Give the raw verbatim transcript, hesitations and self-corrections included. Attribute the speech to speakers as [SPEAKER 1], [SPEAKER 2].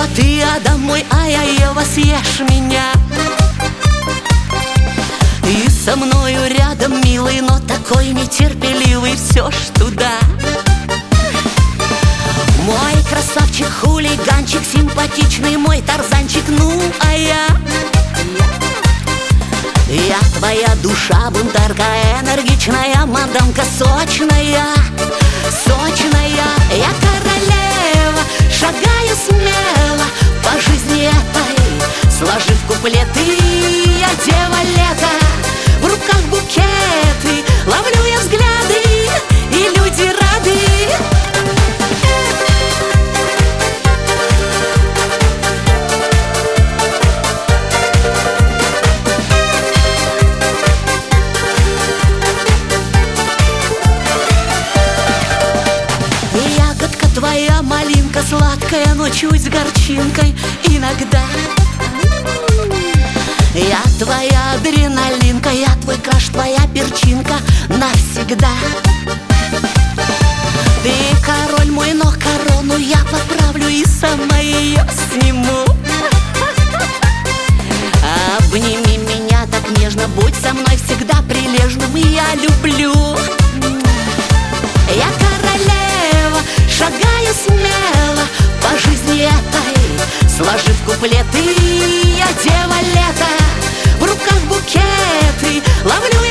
[SPEAKER 1] ты, Адам мой, а я Ева, съешь меня. И со мною рядом, милый, но такой нетерпеливый, все ж туда. Мой красавчик, хулиганчик, симпатичный мой тарзанчик, ну а я Я твоя душа, бунтарка, энергичная мадамка, сочная, сочная. Я королева, шагаю смело по жизни этой, сложив куплеты. Я дева лета, в руках букеты, ловлю я взгляды, и люди рады. Ягодка твоя, малинка сладкая, но чуть с горчинкой иногда. Я твоя адреналинка, я твой краш, твоя перчинка навсегда. Ты король мой, но корону я поправлю и сама ее сниму. Обними меня так нежно, будь со мной всегда прилежным, я люблю. Я королева, шагаю смело по жизни этой, сложив куплеты. Я дева лета, в руках букеты, ловлю